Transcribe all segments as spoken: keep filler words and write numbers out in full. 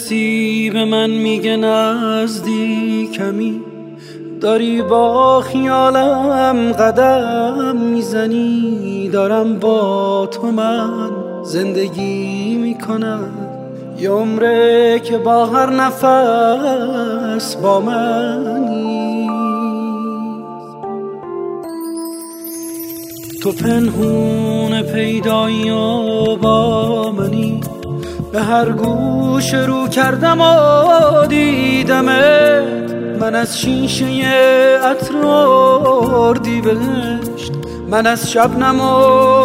حسی به من میگه نزدیکمی، داری با خیالم قدم میزنی. دارم با تو من زندگی میکنم، یه عمره که با هر نفس با منی. تو پنهون پیدایی و با منی، به هر گوش رو کردم و دیدمت. من از شیشه عطر اردیبهشت، من از شبنم و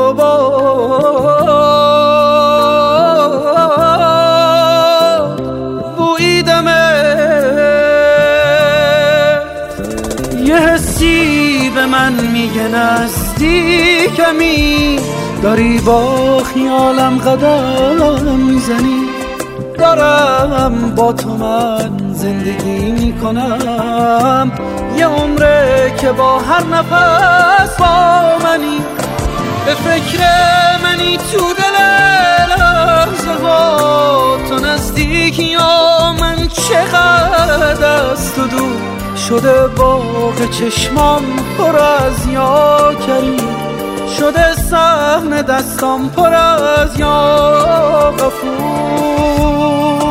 باد بوییدمت. یه حسی به من میگه نزدیکمی، داری با خیالم قدم میزنی. دارم با تو من زندگی میکنم، یه عمره که با هر نفس با منی. به فکر منی تو دل لحظه ها، تو نزدیکی یا من چقدر از تو دور شده. باغ چشمام پر از یا کریم، شده صحن دستام پر از یا غفور.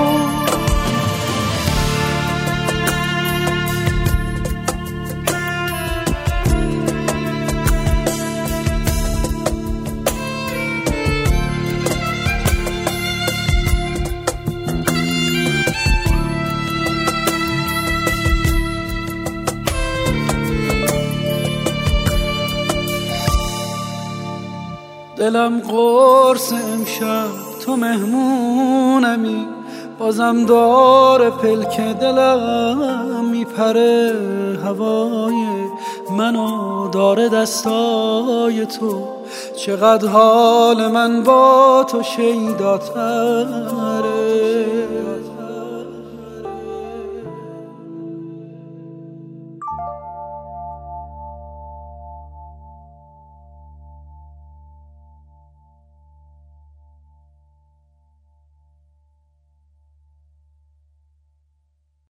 دلم قرص امشب تو مهمونمی، بازم داره پلک دلم میپره. هوای منو داره دستای تو، چقدر حال من با تو شیداتره.